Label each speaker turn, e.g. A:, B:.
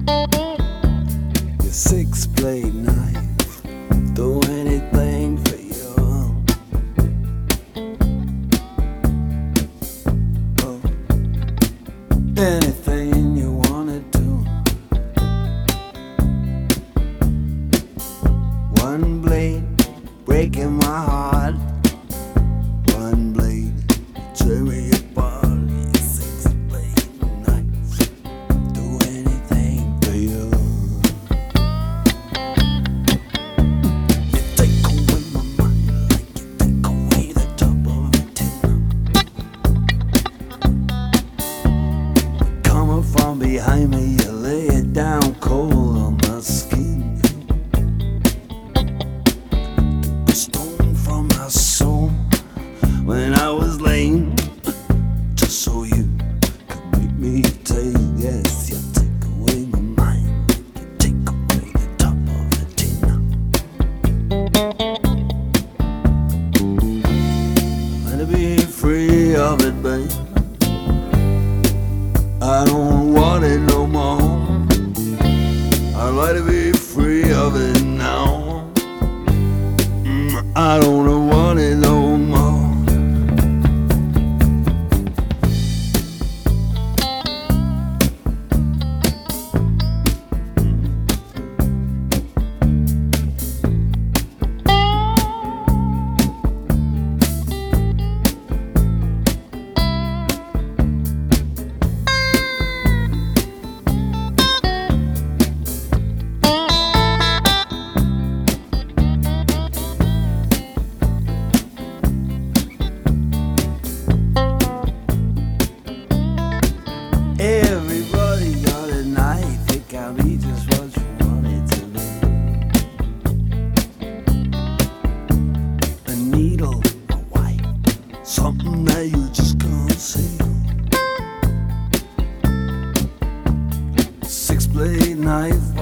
A: Your six-blade knife, do anything for you. Oh, anything you wanna do. One blade breaking my heart. One blade tear me apart. Your six-blade knife, do anything for you. You take away my mind like you take away the top of a tin. Coming from behind me, you lay it down cold on my skin. The stone from my soul when I was lame, just so you could make me take. Yes, you take away my mind, you take away the top of a tin. Let it be free of it, babe. I don't want it no more. I'd like to be free of it now. I don't want it no more. Everybody got a knife, it can be just what you want it to be. A needle, a white, something that you just can't see. Six-blade knife.